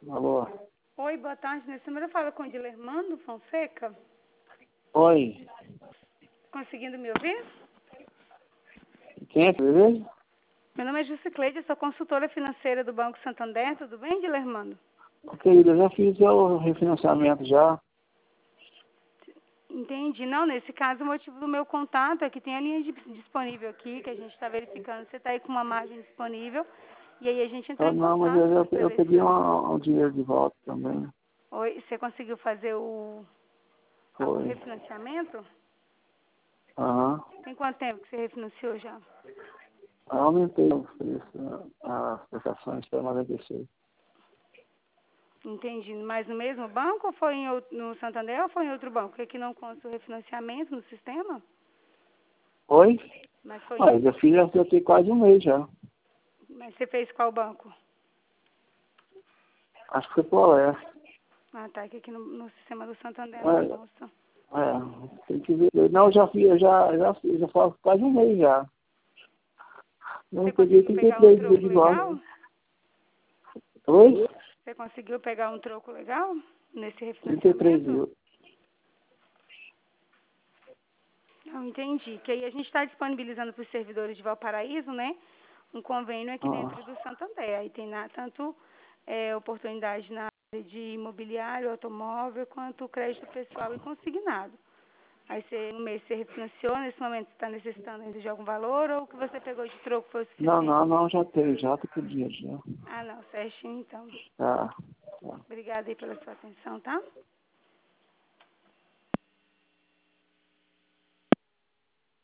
Alô? Oi, boa tarde. Nesse número eu falo com o Dilermando Fonseca. Oi. Conseguindo me ouvir? Quem é, beleza? Meu nome é Jusicleide, eu sou consultora financeira do Banco Santander. Tudo bem, Dilermando? Querida, eu já fiz o refinanciamento já. Entendi. Não, nesse caso, o motivo do meu contato é que tem a linha disponível aqui, que a gente está verificando. Você está aí com uma margem disponível. E aí a gente entrou Ah, em não, mas contato eu para ver pedi se... um dinheiro de volta também. Oi, você conseguiu fazer o Foi. refinanciamento? Aham. Tem quanto tempo que você refinanciou já? Aumentei o preço, as prestações para 96. Entendi. Mas no mesmo banco ou foi no Santander ou foi em outro banco? Porque aqui não consta o refinanciamento no sistema. Oi? Mas foi Mas eu fiz já tem quase um mês já. Mas você fez qual banco? Acho que foi por Oeste. Ah, tá. Que aqui no sistema do Santander não É, consta. tem que ver. Não, eu já fiz, eu já fiz, já faz quase um mês já. Eu Você peguei conseguiu pegar um 33 dias troco de volta. legal? Oi? Você conseguiu pegar um troco legal nesse 33 refinanciamento? mil. Não, entendi. Que aí a gente está disponibilizando para os servidores de Valparaíso, né? Um convênio aqui Ah, dentro do Santander. Aí tem tanto oportunidade na área de imobiliário, automóvel, quanto crédito pessoal e consignado. Aí no mês você refinanciou, nesse momento você está necessitando ainda de algum valor, ou o que você pegou de troco foi o suficiente? não, já tem, já tô pedindo já. Ah, não, certinho então. Tá, tá. Obrigada aí pela sua atenção, tá?